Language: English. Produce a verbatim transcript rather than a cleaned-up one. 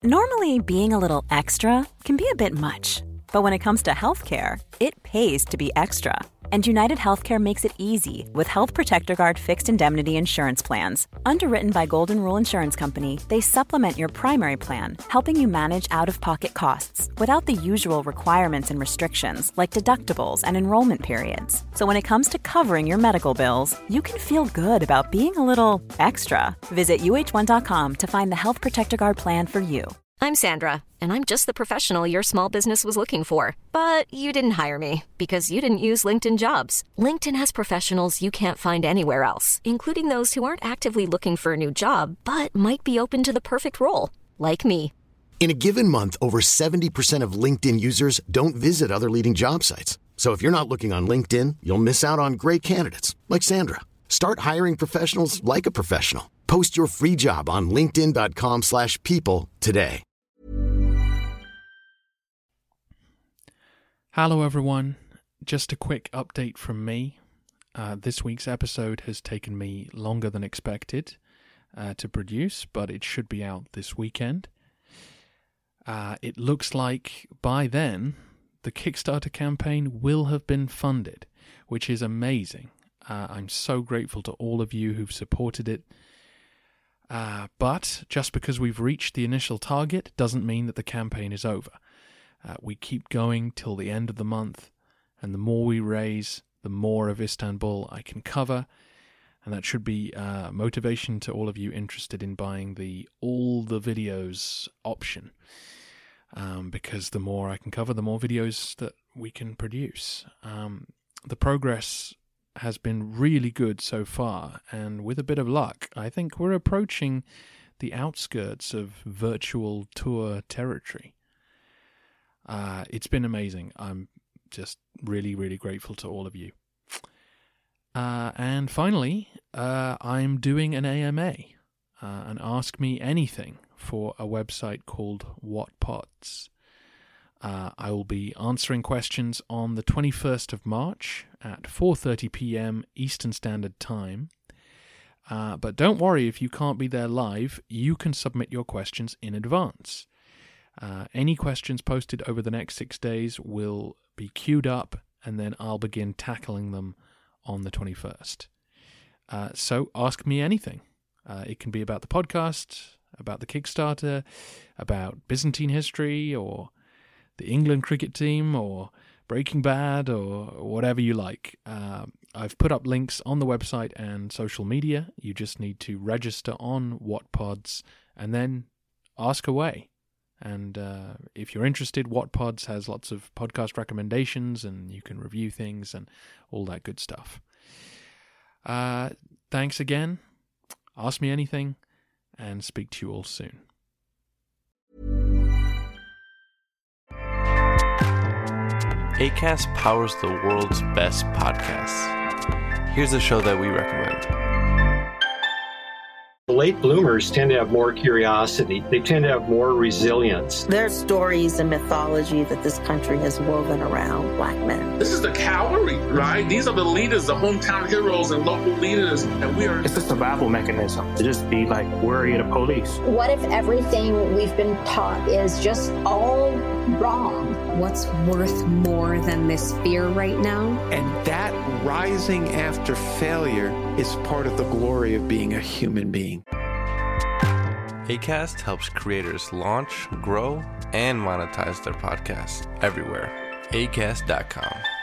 Normally, being a little extra can be a bit much, but when it comes to healthcare, it pays to be extra. And United Healthcare makes it easy with Health Protector Guard fixed indemnity insurance plans. Underwritten by Golden Rule Insurance Company, they supplement your primary plan, helping you manage out-of-pocket costs without the usual requirements and restrictions like deductibles and enrollment periods. So when it comes to covering your medical bills, you can feel good about being a little extra. Visit U H one dot com to find the Health Protector Guard plan for you. I'm Sandra, and I'm just the professional your small business was looking for. But you didn't hire me because you didn't use LinkedIn Jobs. LinkedIn has professionals you can't find anywhere else, including those who aren't actively looking for a new job, but might be open to the perfect role, like me. In a given month, over seventy percent of LinkedIn users don't visit other leading job sites. So if you're not looking on LinkedIn, you'll miss out on great candidates like Sandra. Start hiring professionals like a professional. Post your free job on linkedin dot com slash people today. Hello everyone, just a quick update from me. Uh, this week's episode has taken me longer than expected uh, to produce, but it should be out this weekend. Uh, it looks like by then the Kickstarter campaign will have been funded, which is amazing. Uh, I'm so grateful to all of you who've supported it. Uh, but just because we've reached the initial target doesn't mean that the campaign is over. Uh, we keep going till the end of the month, and the more we raise, the more of Istanbul I can cover, and that should be uh, motivation to all of you interested in buying the all the videos option, um, because the more I can cover, the more videos that we can produce. Um, the progress has been really good so far, and with a bit of luck, I think we're approaching the outskirts of virtual tour territory. Uh, it's been amazing. I'm just really, really grateful to all of you. Uh, and finally, uh, I'm doing an A M A, uh, an Ask Me Anything for a website called What Pods. Uh, I will be answering questions on the twenty-first of March at four thirty p.m. Eastern Standard Time. Uh, but don't worry if you can't be there live, you can submit your questions in advance. Uh, any questions posted over the next six days will be queued up, and then I'll begin tackling them on the twenty-first. Uh, so ask me anything. Uh, it can be about the podcast, about the Kickstarter, about Byzantine history, or the England cricket team, or Breaking Bad, or whatever you like. Uh, I've put up links on the website and social media. You just need to register on WhatPods and then ask away. And uh, if you're interested, WhatPods has lots of podcast recommendations, and you can review things and all that good stuff. Uh, thanks again. Ask me anything, and speak to you all soon. Acast powers the world's best podcasts. Here's a show that we recommend. The late bloomers tend to have more curiosity. They tend to have more resilience. There are stories and mythology that this country has woven around Black men. This is the cavalry, right? These are the leaders, the hometown heroes and local leaders. And we are... It's a survival mechanism to just be like, worry the police. What if everything we've been taught is just all wrong? What's worth more than this fear right now? And that rising after failure is part of the glory of being a human being. Acast helps creators launch, grow, and monetize their podcasts everywhere. acast dot com.